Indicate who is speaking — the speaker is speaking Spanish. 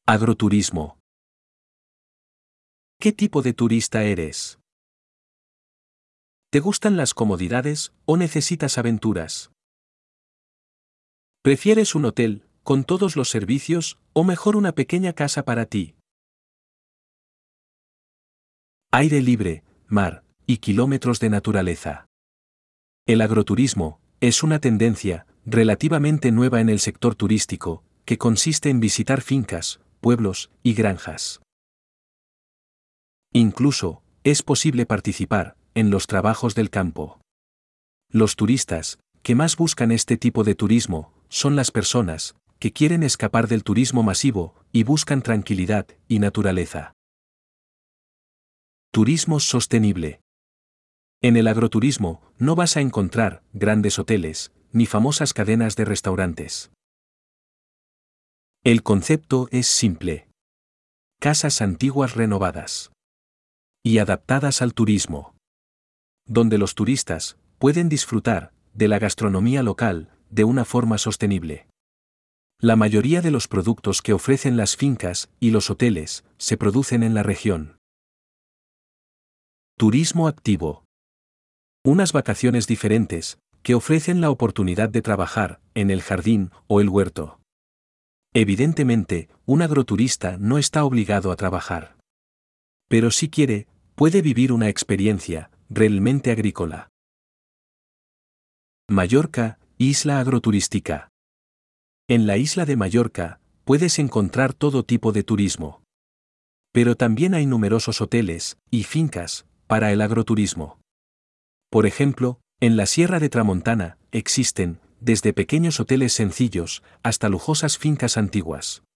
Speaker 1: Agroturismo. ¿Qué tipo de turista eres? ¿Te gustan las comodidades o necesitas aventuras? ¿Prefieres un hotel, con todos los servicios, o mejor una pequeña casa para ti? Aire libre, mar, y kilómetros de naturaleza. El agroturismo es una tendencia relativamente nueva en el sector turístico, que consiste en visitar fincas, pueblos y granjas. Incluso, es posible participar en los trabajos del campo. Los turistas que más buscan este tipo de turismo son las personas que quieren escapar del turismo masivo y buscan tranquilidad y naturaleza. Turismo sostenible. En el agroturismo no vas a encontrar grandes hoteles ni famosas cadenas de restaurantes. El concepto es simple. Casas antiguas renovadas y adaptadas al turismo, donde los turistas pueden disfrutar de la gastronomía local de una forma sostenible. La mayoría de los productos que ofrecen las fincas y los hoteles se producen en la región. Turismo activo. Unas vacaciones diferentes que ofrecen la oportunidad de trabajar en el jardín o el huerto. Evidentemente, un agroturista no está obligado a trabajar. Pero si quiere, puede vivir una experiencia realmente agrícola. Mallorca, isla agroturística. En la isla de Mallorca, puedes encontrar todo tipo de turismo. Pero también hay numerosos hoteles y fincas para el agroturismo. Por ejemplo, en la Sierra de Tramontana existen desde pequeños hoteles sencillos hasta lujosas fincas antiguas.